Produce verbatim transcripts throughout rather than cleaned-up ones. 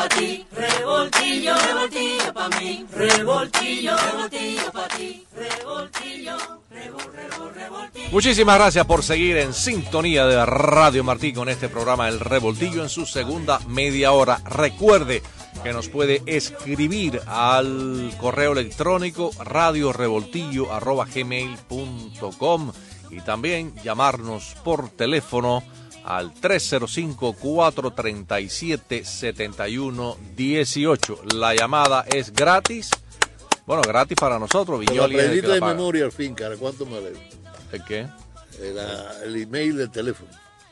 pa' ti, revoltillo, revoltillo pa' mí, revoltillo, revoltillo pa' ti, revoltillo, revol, revol, revoltillo. Muchísimas gracias por seguir en sintonía de Radio Martí con este programa El Revoltillo en su segunda media hora. Recuerde que nos puede escribir al correo electrónico radiorevoltillo arroba gmail punto com y también llamarnos por teléfono al tres cero cinco, cuatro tres siete, siete uno uno ocho. La llamada es gratis. Bueno, gratis para nosotros. Lo aprendiste de memoria al fin, cara. ¿Cuánto me alegro? ¿El qué? El, el email del teléfono.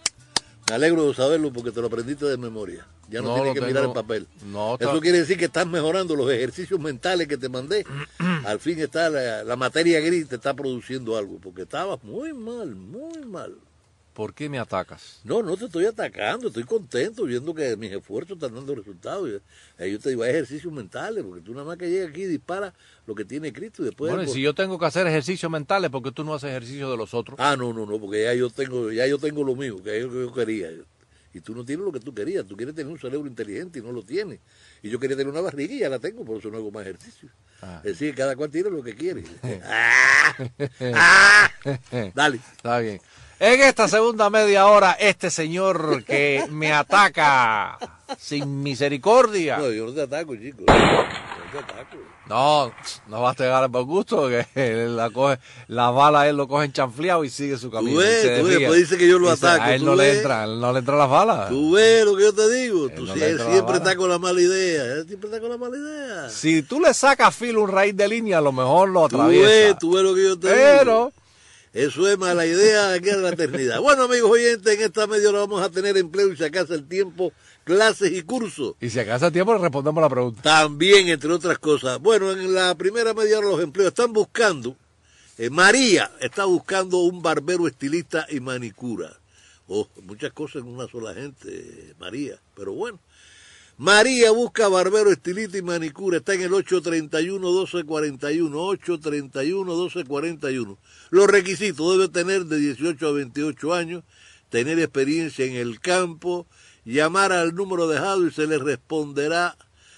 Me alegro de saberlo porque te lo aprendiste de memoria. Ya no, no tienes que tengo, mirar el papel. No, Eso quiere decir que estás mejorando los ejercicios mentales que te mandé. Al fin está la, la materia gris, te está produciendo algo. Porque estabas muy mal, muy mal. ¿Por qué me atacas? No, no te estoy atacando, estoy contento viendo que mis esfuerzos están dando resultados. Y, yo te digo, hay ejercicios mentales, porque tú nada más que llegas aquí y disparas lo que tiene Cristo. Y después bueno, y si yo tengo que hacer ejercicios mentales, ¿por qué tú no haces ejercicio de los otros? Ah, no, no, no, porque ya yo tengo, ya yo tengo lo mío, que es lo que yo quería. Y tú no tienes lo que tú querías, tú quieres tener un cerebro inteligente y no lo tienes. Y yo quería tener una barriga y ya la tengo, por eso no hago más ejercicio. Ah. Es decir, cada cual tiene lo que quiere. ¡Ah! ¡Ah! Dale. Está bien. En esta segunda media hora, este señor que me ataca sin misericordia. No, yo no te ataco, chico. No te ataco. No, no vas a pegar por gusto, que él la coge, la bala él lo coge chanfleado y sigue su camino. Tú ves, tú ves, después dice que yo lo dice, ataco. A él no le entra, no le entra las balas. Tú ves lo que yo te digo. Él tú no si, le él entra siempre está con la mala idea. Él siempre está con la mala idea. Si tú le sacas filo un raíz de línea, a lo mejor lo atraviesa. Tú ves, tú ves lo que yo te Pero, digo. Eso es mala idea de aquí a la eternidad. Bueno, amigos oyentes, en esta media hora vamos a tener empleo y si acaso el tiempo, clases y cursos. Y si acaso el tiempo, le respondemos la pregunta. También, entre otras cosas. Bueno, en la primera media hora los empleos están buscando, eh, María está buscando un barbero, estilista y manicura. Oh, muchas cosas en una sola gente, eh, María, pero bueno. María busca barbero, estilista y manicura. Está en el ocho tres uno, doce cuarenta y uno. ocho tres uno, doce cuarenta y uno. Los requisitos: debe tener de dieciocho a veintiocho años, tener experiencia en el campo, llamar al número dejado y se le responderá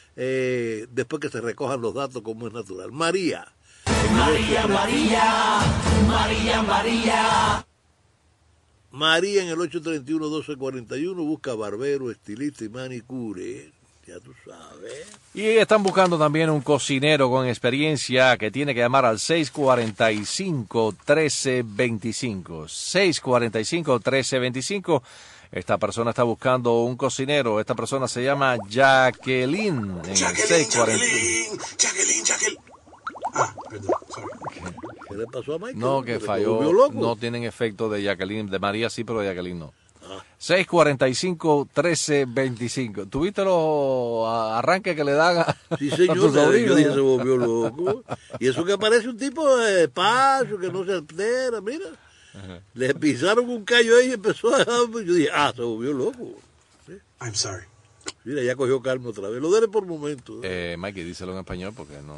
eh, después que se recojan los datos como es natural. María. María, María, María, María. María en el ocho tres uno, doce cuarenta y uno busca barbero, estilista y manicure. Ya tú sabes. Y están buscando también un cocinero con experiencia que tiene que llamar al seis cuatro cinco, trece veinticinco. seis cuatro cinco, trece veinticinco. Esta persona está buscando un cocinero. Esta persona se llama Jacqueline. En Jacqueline, el seis cuarenta... Jacqueline, Jacqueline, Jacqueline. Ah, perdón, sorry. ¿Qué le pasó a Michael? No, que falló. No tienen efecto de Jacqueline. De María sí, pero de Jacqueline no. Ah. seis cuatro cinco, trece veinticinco. ¿Tuviste los arranques que le dan a, sí, señor, a tu sobrino? Yo dije, se volvió loco. Y eso que aparece un tipo de espacio, que no se altera, mira. Ajá. Le pisaron un callo ahí y empezó a dejar. Yo dije, ah, se volvió loco. ¿Sí? I'm sorry. Mira, ya cogió calma otra vez. Lo daré por momentos. ¿eh? Eh, Mikey, díselo en español porque no...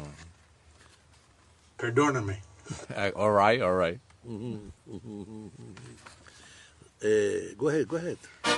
Perdóname. All right, all right. Uh-huh, uh-huh, uh-huh. Eh, go ahead, go ahead.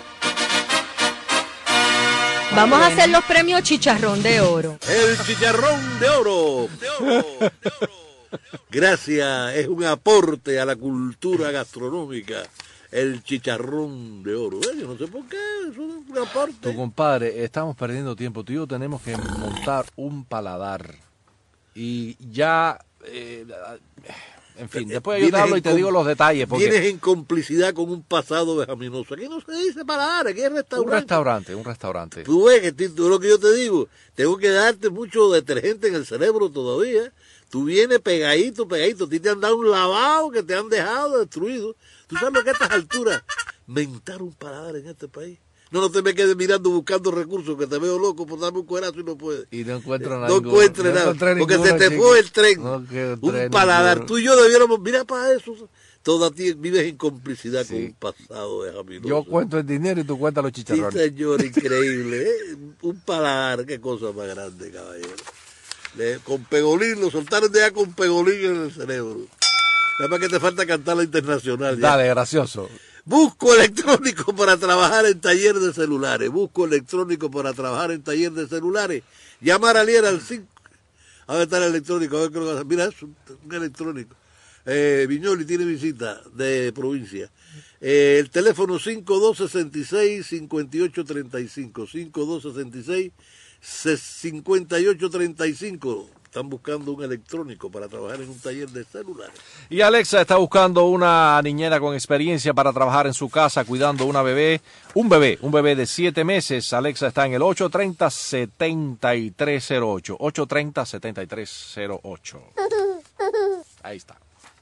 Vamos a hacer los premios Chicharrón de Oro. El Chicharrón de Oro. De oro, de oro. Gracias, es un aporte a la cultura gastronómica. El Chicharrón de Oro. Eh, yo no sé por qué, eso es un aporte. Tu compadre, estamos perdiendo tiempo. Tú y yo tenemos que montar un paladar. Y ya... Eh, en fin, después yo te hablo y te digo los detalles. Porque vienes en complicidad con un pasado vejaminoso. Aquí no se dice paladar, aquí es restaurante. Un restaurante, un restaurante. Tú ves que tú, lo que yo te digo, tengo que darte mucho detergente en el cerebro todavía. Tú vienes pegadito, pegadito. A ti te han dado un lavado que te han dejado destruido. Tú sabes lo que a estas alturas, mentar un paladar en este país. No, no te me quedes mirando buscando recursos, que te veo loco por darme un cuerazo y no puedes. Y no encuentro nada. No encuentres nada, porque se te fue el tren. No un paladar. Ninguno. Tú y yo debiéramos, mira para eso. Toda ti vives en complicidad sí. Con un pasado vejaminoso. Yo cuento el dinero y tú cuentas los chicharrones. Sí, señor, increíble. ¿eh? Un paladar, qué cosa más grande, caballero. Le, con pegolín, lo soltaron de allá con pegolín en el cerebro. Nada más que te falta cantar la internacional. Ya. Dale, gracioso. Busco electrónico para trabajar en taller de celulares. Busco electrónico para trabajar en taller de celulares. Llamar a Liera al cinco. A ver, está el electrónico. A ver qué lo pasa. Mira, es un, un electrónico. Eh, Viñoli tiene visita de provincia. Eh, el teléfono cinco dos seis seis, cinco ocho tres cinco. cinco dos seis seis, cinco ocho tres cinco. Están buscando un electrónico para trabajar en un taller de celulares. Y Alexa está buscando una niñera con experiencia para trabajar en su casa cuidando una bebé, un bebé, un bebé de siete meses. Alexa está en el ocho tres cero, siete tres cero ocho. ocho tres cero, siete tres cero ocho. Ahí está.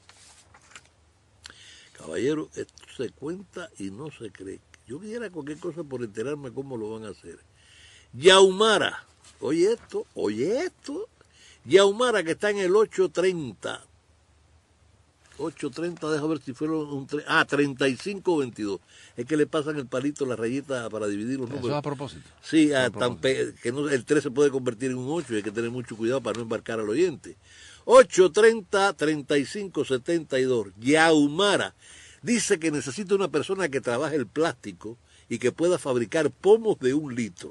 Caballero, esto se cuenta y no se cree. Yo quisiera cualquier cosa por enterarme cómo lo van a hacer. Yaumara, oye esto, oye esto. Yaumara, que está en el ocho treinta. ocho treinta, deja ver si fueron un... Ah, treinta y cinco veintidós. Es que le pasan el palito, la rayita para dividir los números. Eso es a propósito. Sí, a a tan propósito. pe... que no, el tres se puede convertir en un ocho y hay que tener mucho cuidado para no embarcar al oyente. ocho treinta, treinta y cinco setenta y dos. Yaumara dice que necesita una persona que trabaje el plástico y que pueda fabricar pomos de un litro.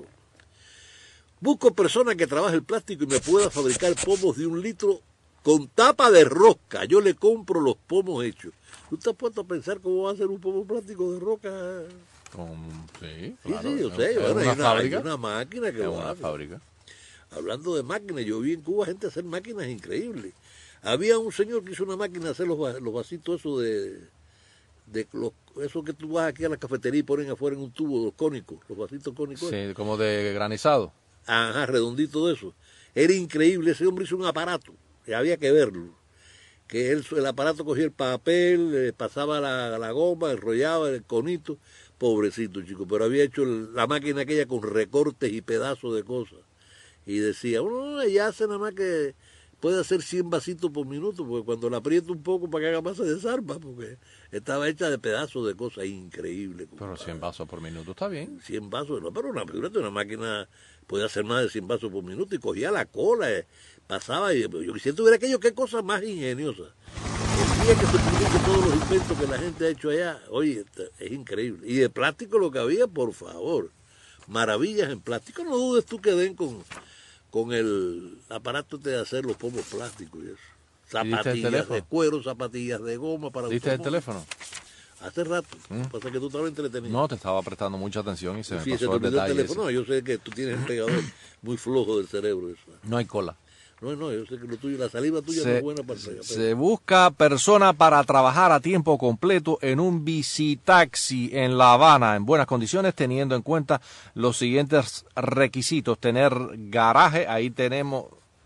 Busco persona que trabaje el plástico y me pueda fabricar pomos de un litro con tapa de rosca. Yo le compro los pomos hechos. ¿Tú te has puesto a pensar cómo va a ser un pomo plástico de rosca? Con, sí, Sí, claro. sí, yo Es- sé. es Bueno, una hay, una, hay fábrica. una máquina que Es lo una hace. fábrica. Hablando de máquinas, yo vi en Cuba gente hacer máquinas increíbles. Había un señor que hizo una máquina de hacer los, va- los vasitos esos de... de los, eso que tú vas aquí a la cafetería y ponen afuera en un tubo, los cónicos, los vasitos cónicos. Sí, como de granizado. Ajá, redondito de eso. Era increíble, ese hombre hizo un aparato, que había que verlo. Que él, el aparato cogía el papel, eh, pasaba la, la goma, enrollaba el conito, pobrecito chico, pero había hecho el- la máquina aquella con recortes y pedazos de cosas. Y decía, bueno, ella hace nada más que puede hacer cien vasitos por minuto, porque cuando la aprieta un poco para que haga más se desarma, porque estaba hecha de pedazos de cosas increíbles. Pero compadre. cien vasos por minuto está bien. cien vasos, no, pero una, fíjate, una máquina puede hacer más de cien vasos por minuto y cogía la cola, eh, pasaba y yo quisiera tuviera aquello, qué cosa más ingeniosa. El día que se publiquen todos los inventos que la gente ha hecho allá, oye, es increíble. Y de plástico lo que había, por favor, maravillas en plástico, no dudes tú que den con, con el aparato de hacer los pomos plásticos y eso. diste el Zapatillas teléfono? de cuero, zapatillas de goma para ¿Diste el automóviles. teléfono? Hace rato, pasa que tú estabas entretenido. No, te estaba prestando mucha atención y se me Sí, se te pasó el olvidó el detalle. teléfono. ese. No, yo sé que tú tienes el pegador muy flojo del cerebro. Eso. No hay cola. No, no, yo sé que lo tuyo, la saliva tuya no Se, es buena para el pegar. se busca persona para trabajar a tiempo completo en un bicitaxi en La Habana en buenas condiciones, teniendo en cuenta los siguientes requisitos: tener garaje, ahí tenemos.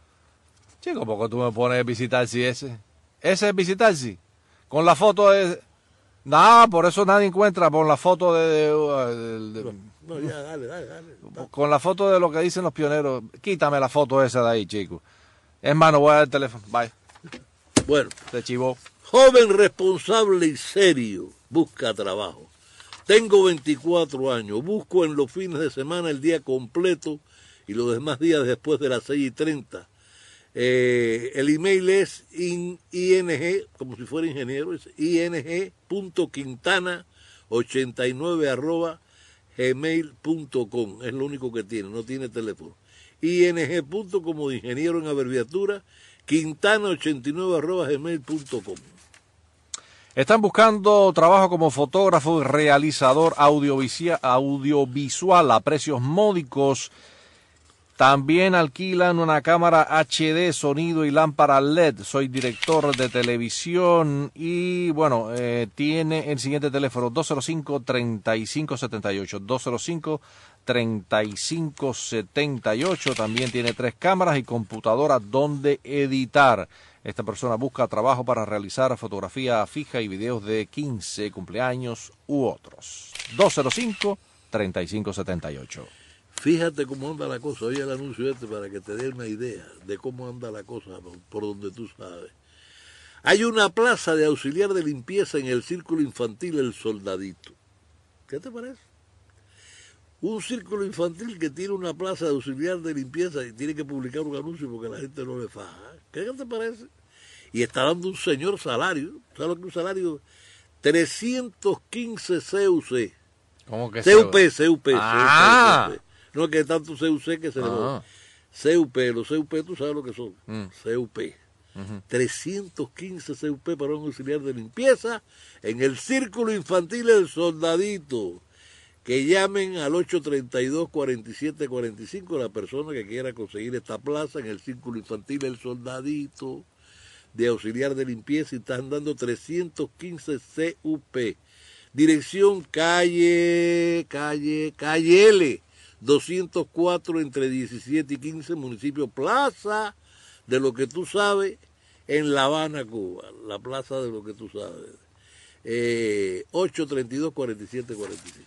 Chico, ¿por qué tú me pones bicitaxi ese? Ese es bicitaxi. Con la foto de. Nada, por eso nadie encuentra. Con la foto de. de- de- de- No, ya, dale, dale, dale. con la foto de lo que dicen los pioneros. Quítame la foto esa de ahí, chico. Es más, no voy a dar el teléfono. Bye. Bueno, Se chivó. joven responsable y serio, busca trabajo. Tengo veinticuatro años, busco en los fines de semana el día completo y los demás días después de las seis y treinta. Eh, el email es in, ing, como si fuera ingeniero, es ing.quintana ochenta y nueve arroba gmail punto com. Es lo único que tiene, no tiene teléfono. ing. como de ingeniero en abreviatura, quintana ochenta y nueve arroba gmail punto com. Están buscando trabajo como fotógrafo y realizador audiovisia- audiovisual a precios módicos. También alquilan una cámara H D, sonido y lámpara L E D. Soy director de televisión y, bueno, eh, tiene el siguiente teléfono: dos cero cinco, treinta y cinco setenta y ocho. dos cero cinco, treinta y cinco setenta y ocho. También tiene tres cámaras y computadora donde editar. Esta persona busca trabajo para realizar fotografía fija y videos de quince, cumpleaños u otros. dos cero cinco, treinta y cinco setenta y ocho. Fíjate cómo anda la cosa. Oye el anuncio este para que te dé una idea de cómo anda la cosa por donde tú sabes. Hay una plaza de auxiliar de limpieza en el círculo infantil El Soldadito. ¿Qué te parece? Un círculo infantil que tiene una plaza de auxiliar de limpieza y tiene que publicar un anuncio porque la gente no le faja. ¿Qué te parece? Y está dando un señor salario. ¿Sabes lo que es un salario? trescientos quince C U C. ¿Cómo que C U P, C U P, Ah. C U P, C U P. No es que tanto C U C que se le va. Ah. C U P, los C U P tú sabes lo que son. Mm. C U P. Ujú. trescientos quince C U P para un auxiliar de limpieza en el Círculo Infantil El Soldadito. Que llamen al ocho treinta y dos, cuarenta y siete cuarenta y cinco la persona que quiera conseguir esta plaza en el Círculo Infantil El Soldadito de auxiliar de limpieza y están dando trescientos quince C U P. Dirección calle, calle, calle L, doscientos cuatro entre diecisiete y quince, municipio Plaza de lo que tú sabes, en La Habana, Cuba. La plaza de lo que tú sabes. Eh, ocho treinta y dos, cuarenta y siete cuarenta y cinco.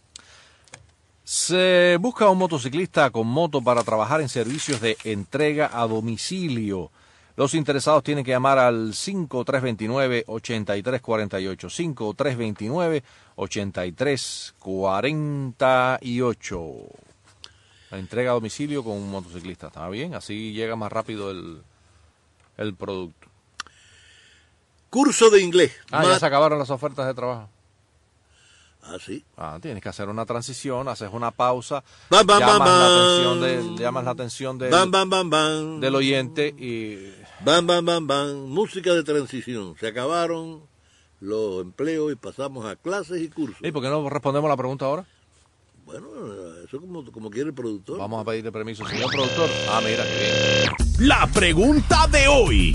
Se busca un motociclista con moto para trabajar en servicios de entrega a domicilio. Los interesados tienen que llamar al cinco tres dos nueve, ocho tres cuatro ocho, cinco tres dos nueve, ocho tres cuatro ocho. La entrega a domicilio con un motociclista, ¿está bien? Así llega más rápido el, el producto. Curso de inglés. Ah, ya Mat- se acabaron las ofertas de trabajo. Ah, sí. Ah, tienes que hacer una transición, haces una pausa, Bam, bam, llamas, bam, la bam. atención del, llamas la atención del, Bam, bam, bam, bam. del oyente y... Bam, bam, bam, bam. Música de transición. Se acabaron los empleos y pasamos a clases y cursos. ¿Y por qué no respondemos la pregunta ahora? Bueno, eso como, como quiere el productor. Vamos a pedirle permiso, señor productor. Ah, mira, qué bien. La pregunta de hoy.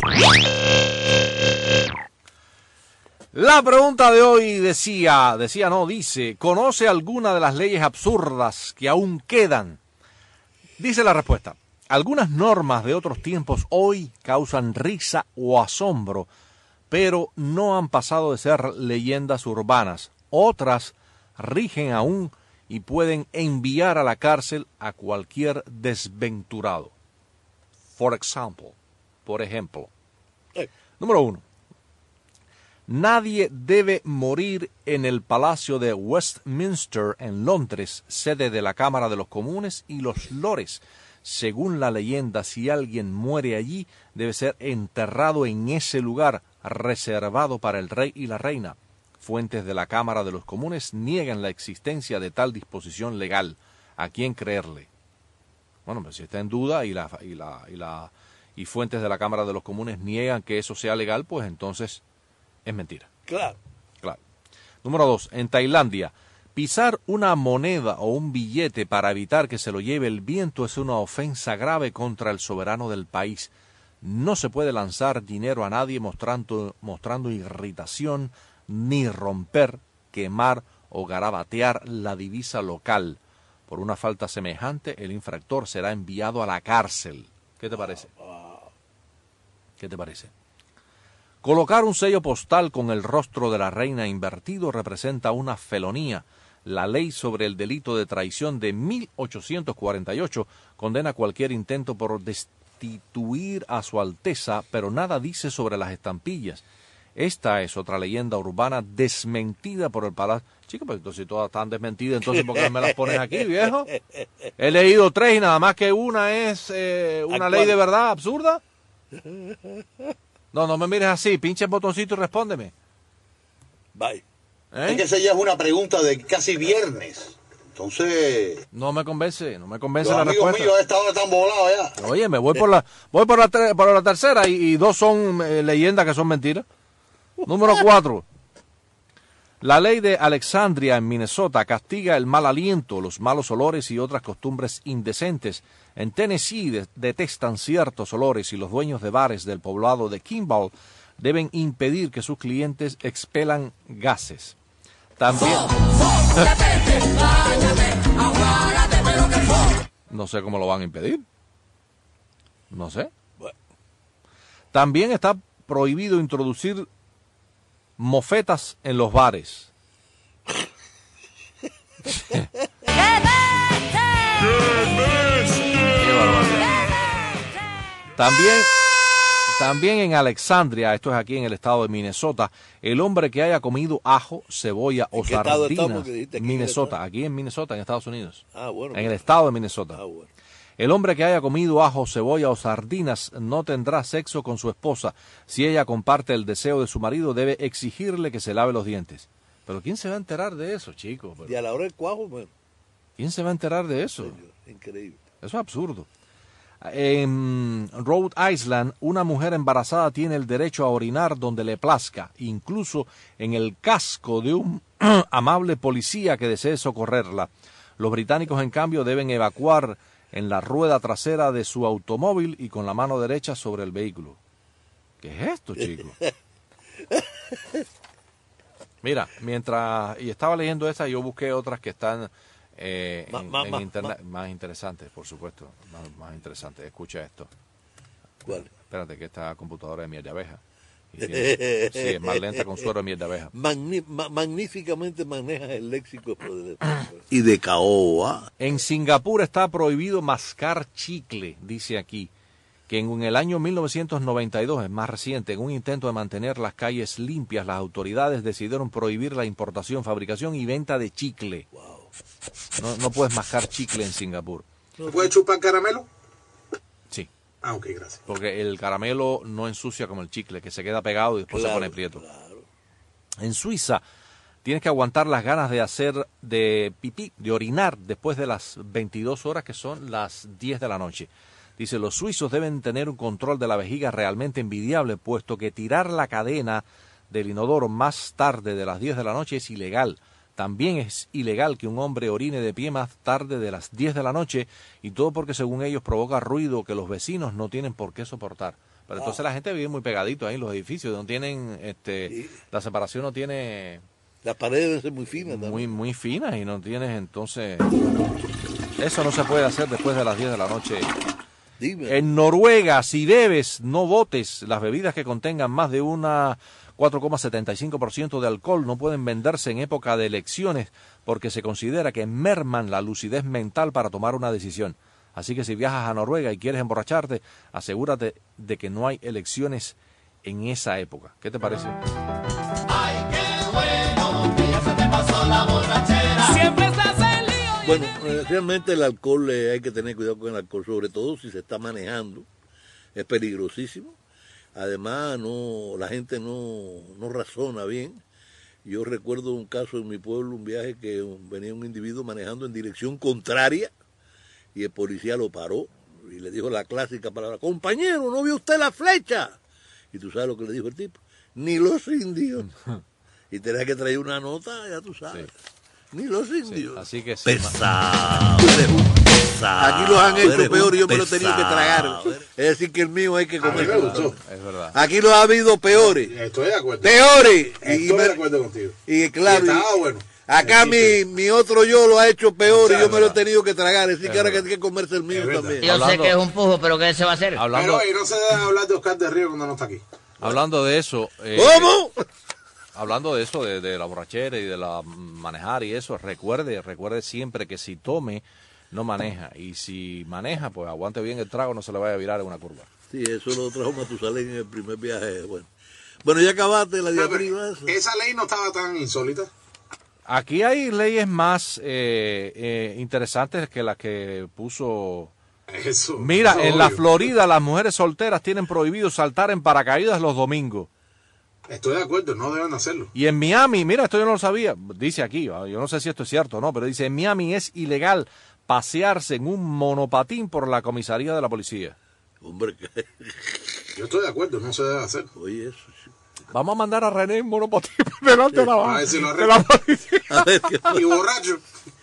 La pregunta de hoy decía, decía no, dice, ¿conoce alguna de las leyes absurdas que aún quedan? Dice la respuesta, algunas normas de otros tiempos hoy causan risa o asombro, pero no han pasado de ser leyendas urbanas. Otras rigen aún y pueden enviar a la cárcel a cualquier desventurado. For example, por ejemplo. Eh. Número uno. Nadie debe morir en el Palacio de Westminster en Londres, sede de la Cámara de los Comunes y los Lores. Según la leyenda, si alguien muere allí, debe ser enterrado en ese lugar reservado para el rey y la reina. Fuentes de la Cámara de los Comunes niegan la existencia de tal disposición legal. ¿A quién creerle? Bueno, pues si está en duda y la y la y la y fuentes de la Cámara de los Comunes niegan que eso sea legal, pues entonces es mentira. Claro. Claro. Número dos. En Tailandia, pisar una moneda o un billete para evitar que se lo lleve el viento es una ofensa grave contra el soberano del país. No se puede lanzar dinero a nadie mostrando, mostrando irritación, ni romper, quemar o garabatear la divisa local. Por una falta semejante, el infractor será enviado a la cárcel. ¿Qué te parece? ¿Qué te parece? Colocar un sello postal con el rostro de la reina invertido representa una felonía. La ley sobre el delito de traición de mil ochocientos cuarenta y ocho condena cualquier intento por destituir a su Alteza, pero nada dice sobre las estampillas. Esta es otra leyenda urbana desmentida por el Palacio. Chicos, pues entonces si todas están desmentidas, entonces ¿por qué me las pones aquí, viejo? He leído tres y nada más que una es eh, una ley de verdad absurda. No, no me mires así, pinche el botoncito y respóndeme. Bye. ¿Eh? Es que esa ya es una pregunta de casi viernes. Entonces, No me convence, no me convence los la amigos respuesta. míos a esta hora están volados ya. Oye, me voy por la voy por la, tre- por la tercera y, y dos son eh, leyendas que son mentiras. Número cuatro. La ley de Alexandria en Minnesota castiga el mal aliento, los malos olores y otras costumbres indecentes. En Tennessee de- detestan ciertos olores y los dueños de bares del poblado de Kimball deben impedir que sus clientes expelan gases. También... No sé cómo lo van a impedir. No sé. También está prohibido introducir mofetas en los bares. Qué barbaridad. También, también en Alexandria, esto es aquí en el estado de Minnesota, el hombre que haya comido ajo, cebolla o ¿En qué estado sardinas, estamos? Que dijiste aquí en el Minnesota, estado. aquí en Minnesota, en Estados Unidos, Ah, bueno. en el estado de Minnesota. Ah, bueno. El hombre que haya comido ajo, cebolla o sardinas no tendrá sexo con su esposa. Si ella comparte el deseo de su marido, debe exigirle que se lave los dientes. Pero ¿quién se va a enterar de eso, chicos? Y a la hora del cuajo, bueno. ¿Quién se va a enterar de eso? Señor, increíble. Eso es absurdo. En Rhode Island, una mujer embarazada tiene el derecho a orinar donde le plazca, incluso en el casco de un amable policía que desee socorrerla. Los británicos, en cambio, deben evacuar en la rueda trasera de su automóvil y con la mano derecha sobre el vehículo. ¿Qué es esto, chicos? Mira, mientras y estaba leyendo esta, yo busqué otras que están eh, Ma, en, ma, en ma, internet, ma. más interesantes, por supuesto, más, más interesantes. Escucha esto. ¿Cuál? Espérate, que esta computadora de miel de abeja. Y tiene- sí, es más lenta con suero de miel de abeja. Magni- ma- magníficamente manejas el léxico. Y de caoba. En Singapur está prohibido mascar chicle, dice aquí, que en el año mil novecientos noventa y dos, es más reciente, en un intento de mantener las calles limpias, las autoridades decidieron prohibir la importación, fabricación y venta de chicle. No, no puedes mascar chicle en Singapur. ¿Se puede chupar caramelo? Sí, Ah, ok, gracias. porque el caramelo no ensucia como el chicle, que se queda pegado y después se pone prieto. En Suiza tienes que aguantar las ganas de hacer de pipí, de orinar, después de las veintidós horas, que son las diez de la noche. Dice, los suizos deben tener un control de la vejiga realmente envidiable, puesto que tirar la cadena del inodoro más tarde de las diez de la noche es ilegal. También es ilegal que un hombre orine de pie más tarde de las diez de la noche, y todo porque según ellos provoca ruido que los vecinos no tienen por qué soportar. Pero entonces la gente vive muy pegadito ahí en los edificios, no tienen, este, Sí. la separación no tiene Las paredes deben ser muy finas muy, también. muy finas y no tienes entonces... Eso no se puede hacer después de las diez de la noche. Dime. En Noruega, si bebes, no botes. Las bebidas que contengan más de una cuatro coma setenta y cinco por ciento de alcohol no pueden venderse en época de elecciones porque se considera que merman la lucidez mental para tomar una decisión. Así que si viajas a Noruega y quieres emborracharte, asegúrate de que no hay elecciones en esa época. ¿Qué te parece? Siempre estás en lío. Bueno, eh, realmente el alcohol, eh, hay que tener cuidado con el alcohol, sobre todo si se está manejando. Es peligrosísimo. Además, no, la gente no, no razona bien. Yo recuerdo un caso en mi pueblo, un viaje que un- venía un individuo manejando en dirección contraria y el policía lo paró y le dijo la clásica palabra, compañero, ¿no vio usted la flecha? Y tú sabes lo que le dijo el tipo, ni los indios. Y tenía que traer una nota, ya tú sabes. Ni los indios. Así que sí, Pesado, eres un pesado. Aquí los han hecho eres peor y yo un me lo he tenido que tragar. pesado. Es decir, que el mío hay que A mí comer. me gustó. es verdad. Aquí los ha habido peores. Estoy de acuerdo. Peores. Y, Estoy me- de acuerdo contigo. y claro, Y estaba y- bueno. acá mi, mi otro yo lo ha hecho peor y Claro, yo me lo he verdad. tenido que tragar. Así que ahora que hay que comerse el mío Es verdad. también. Yo sé Hablando- que es un pujo, pero ¿qué se va a hacer? Hablando, Pero y no se debe hablar de Oscar de Río cuando no está aquí. hablando de eso... eh, ¿Cómo? Hablando de eso, de, de la borrachera y de la manejar y eso, recuerde, recuerde siempre que si tome, no maneja. Y si maneja, pues aguante bien el trago, no se le vaya a virar en una curva. Sí, eso lo trajo Matusalén en el primer viaje. Bueno, bueno ya acabaste la diatriba esa. Esa ley no estaba tan insólita. Aquí hay leyes más eh, eh, interesantes que las que puso... Eso. Mira, eso en la obvio. Florida las mujeres solteras tienen prohibido saltar en paracaídas los domingos. Estoy de acuerdo, no deben hacerlo. Y en Miami, mira, esto yo no lo sabía, dice aquí, ah, yo no sé si esto es cierto o no, pero dice, en Miami es ilegal pasearse en un monopatín por la comisaría de la policía. Hombre, que- Yo estoy de acuerdo, no se debe hacer. oye eso. sí. Vamos a mandar a René en monopatín delante de la, A ver si lo de la policía. A ver, qué, Y borracho,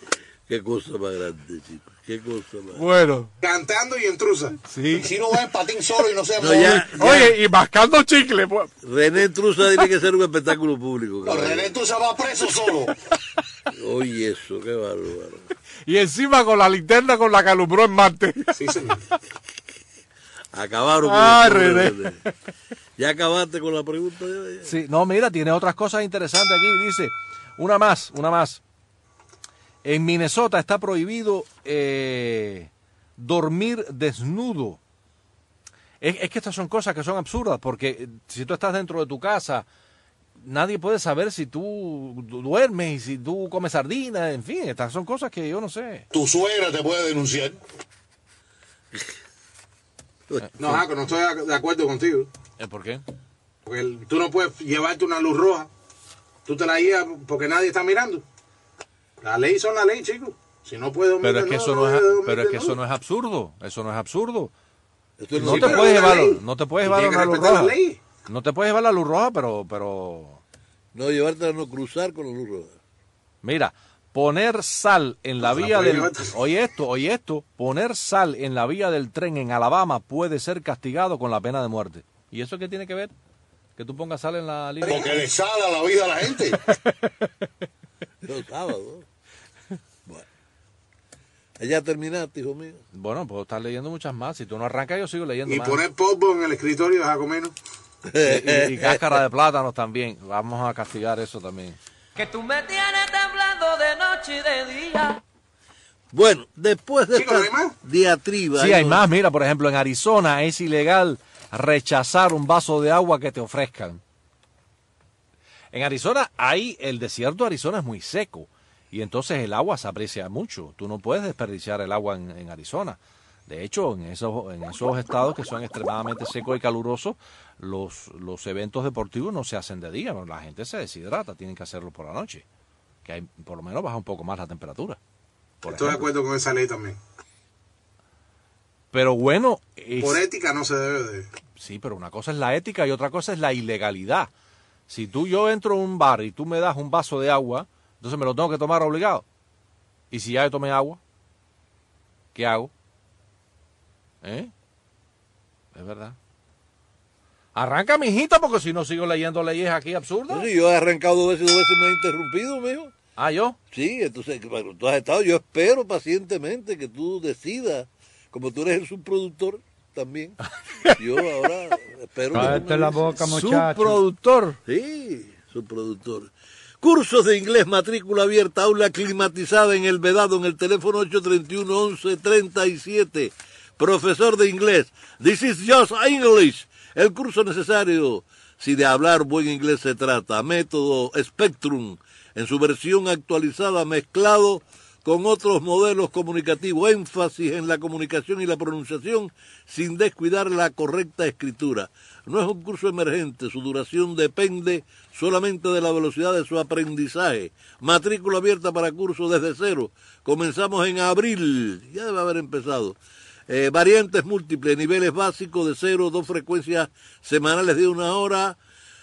qué cosa más grande, chico. Qué cosa más. Bueno, cantando y intrusa. sí. Si no va en patín solo y no se No, mueve. ya, ya. Oye, y mascando chicle, pues. René Trusa tiene que ser un espectáculo público. No, caballero. René tú se va preso solo. Oye, eso, qué bárbaro. Y encima con la linterna con la que alumbró en Marte. Sí, señor. Acabaron con Ah, el pobre René. René. ¿Ya acabaste con la pregunta? Ya, ya. Sí, no, mira, tiene otras cosas interesantes aquí. Dice, una más, una más. En Minnesota está prohibido eh, dormir desnudo. Es, es que estas son cosas que son absurdas, porque eh, si tú estás dentro de tu casa, nadie puede saber si tú du- duermes y si tú comes sardinas, en fin, estas son cosas que yo no sé. Tu suegra te puede denunciar. No, Jaco, no estoy de acuerdo contigo. ¿Eh, ¿Por qué? Porque el- tú no puedes llevarte una luz roja. Tú te la llevas porque nadie está mirando. La ley son la ley, chicos. Si no puedes dormir Pero es de que noche, eso no es, debes dormir pero es de que eso noche. no es absurdo. Eso no es absurdo. Esto es No Sí, te pero puedes es la llevar, ley. no te puedes Tú llevar tienes que una luz respetar la roja. ley. No te puedes llevar la luz roja, pero, pero, No llevarte a no cruzar con la luz roja. mira, poner sal en la No se la vía puede del, llevar. oye esto, oye esto, poner sal en la vía del tren en Alabama puede ser castigado con la pena de muerte. ¿Y eso qué tiene que ver? Que tú pongas sal en la línea. Porque le sala la vida a la gente. Los sábados. Bueno. Ya terminaste, hijo mío. Bueno, puedo estar leyendo muchas más. Si tú no arrancas, yo sigo leyendo Y más. poner polvo en el escritorio de Jacomeno. Y, y cáscara de plátanos también. Vamos a castigar eso también. Que tú me tienes temblando de noche y de día. Bueno, después de Chicos, esta ¿no hay más? diatriba. Sí, hay ¿no? más. Mira, por ejemplo, en Arizona es ilegal rechazar un vaso de agua que te ofrezcan. En Arizona, hay el desierto de Arizona es muy seco y entonces el agua se aprecia mucho. Tú no puedes desperdiciar el agua en, en Arizona. De hecho, en esos, en esos estados que son extremadamente secos y calurosos, los, los eventos deportivos no se hacen de día. La gente se deshidrata, tienen que hacerlo por la noche. Que hay, por lo menos baja un poco más la temperatura. por Estoy de ejemplo. acuerdo con esa ley también. Pero bueno, es- Por ética no se debe de... sí, pero una cosa es la ética y otra cosa es la ilegalidad. Si tú yo entro a un bar y tú me das un vaso de agua, entonces me lo tengo que tomar obligado. Y si ya yo tomé agua, ¿qué hago? ¿Eh? Es verdad. Arranca, mijita, porque si no sigo leyendo leyes aquí absurdas. Sí, yo he arrancado dos veces y dos veces me he interrumpido, mijo. Ah, yo. Sí, entonces, bueno, tú has estado, yo espero pacientemente que tú decidas, como tú eres el subproductor también, yo ahora espero que tú Cállate me la dices. boca, muchacho. Subproductor. Sí, subproductor. Cursos de inglés, matrícula abierta, aula climatizada en el Vedado, en el teléfono ocho tres uno, once treinta y siete. Profesor de inglés, this is just English. El curso necesario, si de hablar buen inglés se trata. Método Spectrum, en su versión actualizada, mezclado con otros modelos comunicativos. Énfasis en la comunicación y la pronunciación, sin descuidar la correcta escritura. No es un curso emergente, su duración depende solamente de la velocidad de su aprendizaje. Matrícula abierta para cursos desde cero. Comenzamos en abril, ya debe haber empezado. Eh, variantes múltiples, niveles básicos de cero, dos frecuencias semanales de una hora,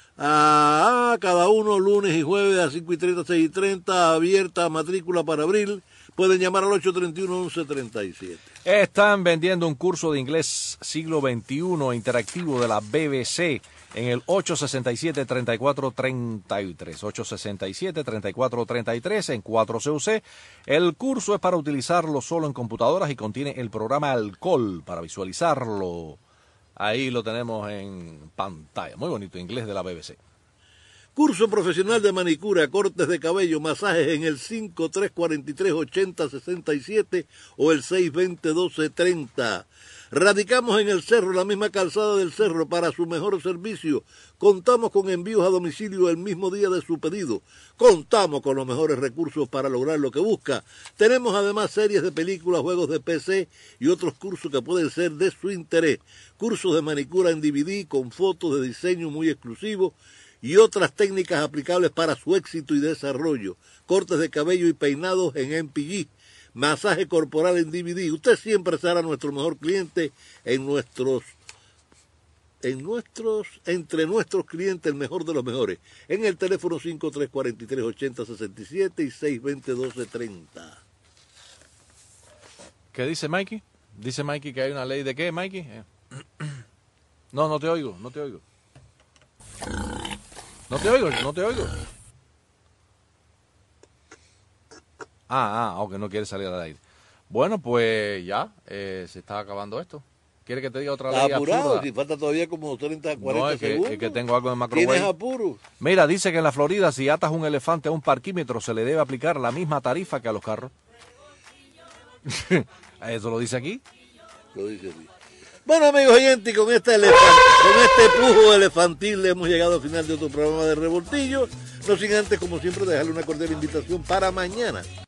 a, a cada uno, lunes y jueves a cinco y treinta, seis y treinta, abierta matrícula para abril. Pueden llamar al ocho tres uno, once treinta y siete. Están vendiendo un curso de inglés siglo veintiuno interactivo de la B B C en el ocho seis siete, treinta y cuatro treinta y tres. ocho seis siete, treinta y cuatro treinta y tres en cuatro C U C. El curso es para utilizarlo solo en computadoras y contiene el programa Alcohol para visualizarlo. Ahí lo tenemos en pantalla. Muy bonito, inglés de la B B C. Curso profesional de manicura, cortes de cabello, masajes en el cinco tres cuatro tres, ochenta sesenta y siete o el seis veinte, doce treinta. Radicamos en el Cerro, la misma calzada del Cerro, para su mejor servicio. Contamos con envíos a domicilio el mismo día de su pedido. Contamos con los mejores recursos para lograr lo que busca. Tenemos además series de películas, juegos de P C y otros cursos que pueden ser de su interés. Cursos de manicura en D V D con fotos de diseño muy exclusivos y otras técnicas aplicables para su éxito y desarrollo. Cortes de cabello y peinados en M P G. Masaje corporal en D V D. Usted siempre será nuestro mejor cliente en nuestros, en nuestros, entre nuestros clientes, el mejor de los mejores. En el teléfono cinco tres cuatro tres, ochenta sesenta y siete y seis veinte, doce treinta. ¿Qué dice Mikey? Dice Mikey que hay una ley de qué, Mikey? Eh. No, no te oigo, no te oigo. No te oigo, no te oigo. Ah, ah, ok, no quiere salir al aire. Bueno, pues ya, eh, se está acabando esto. ¿Quiere que te diga otra ley ¿Estás apurado? absurda? Si falta todavía como treinta, cuarenta No, es que, segundos. es que tengo algo en ¿Tienes microwave. apuro? Mira, dice que en la Florida si atas un elefante a un parquímetro se le debe aplicar la misma tarifa que a los carros. Eso lo dice aquí. Lo dice así. Bueno, amigos oyentes, y con este elefante, con este pujo elefantil hemos llegado al final de otro programa de Revoltillo. No sin antes, como siempre, dejarle una cordial invitación para mañana.